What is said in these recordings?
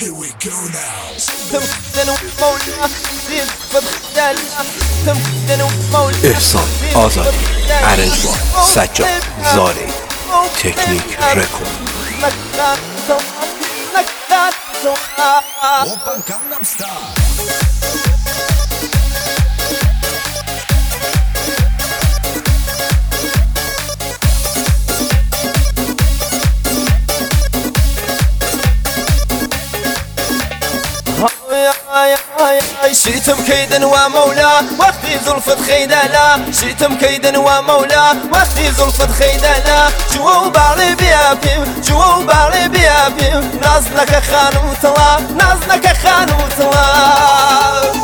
Here we go now. احسان آزادی، ارنجبار سجاد زاری، تکنیک رکورد. Open Gangnam Style. شيتم كيدا ومولا وقتي زلفت خيدالا شيتم كيدا ومولا وقتي زلفت خيدالا جو بالي بيابيم جو بالي بيابيم نازلك خانم طلا نازلك خانم طلا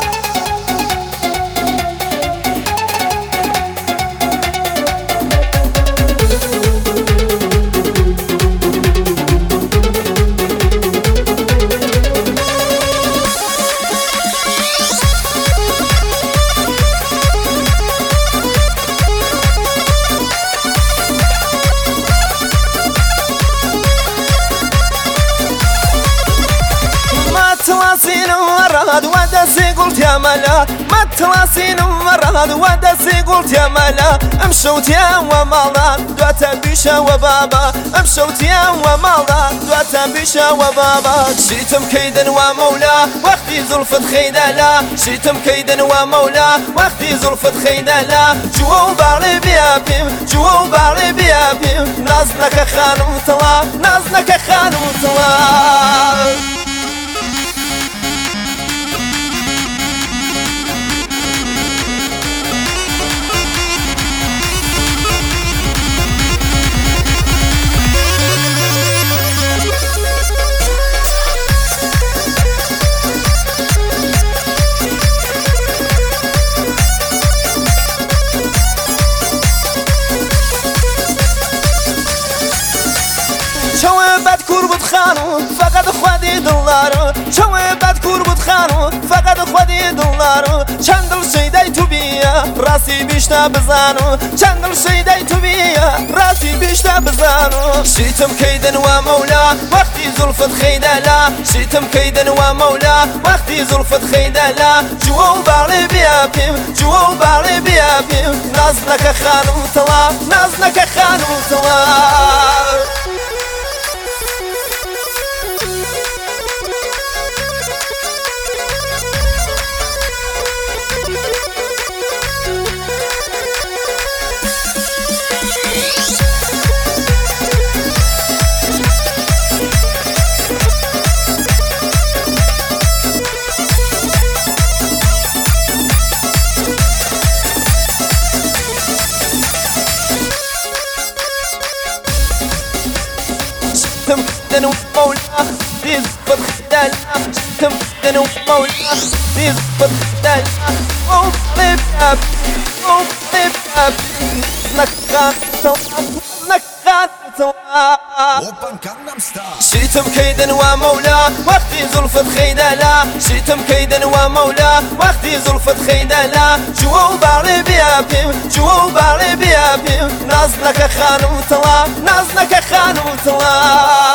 تلاسين مراد ودسي قلت يا ملا ما تلاسين مراد ودسي قلت يا ملا امشوت يا ومالا دوتا بيشا وبابا امشوت يا ومالا دوتا بيشا وبابا شيتم كيدا ومولا وقتي زلفت خيدالا شيتم كيدا ومولا وقتي زلفت خيدالا جو بالي بيابيم جو بالي بيابيم نازلك خانم طلا نازلك خانم طلا شوابات كوربت خانو فقط خودی دلارو شوابات كوربت خانو فقط خودی دلارو چندل شیدای تو بیا راسی بیشتر بزنو چندل شیدای تو بیا راسی بیشتر بزنو شیتم کیدن و مولا وقتی زلفت خیدالا شیتم کیدن و مولا وقتی زلفت خیدالا جو بالي بیابیم جو بالي بیابیم نازلك خانم طلا نازلك خانم طلا تم ومولا ديز بخدال تم ومولا ديز بخدال وطيب اب وطيب اب نكان نكان Open Gangnam Style. شيتم كيدا ومولا وقتي زلفت خيدالا شيتم كيدا ومولا وقتي زلفت خيدالا جو بالي بيابيم جو بالي بيابيم نازلك خانم طلا نازلك خانم طلا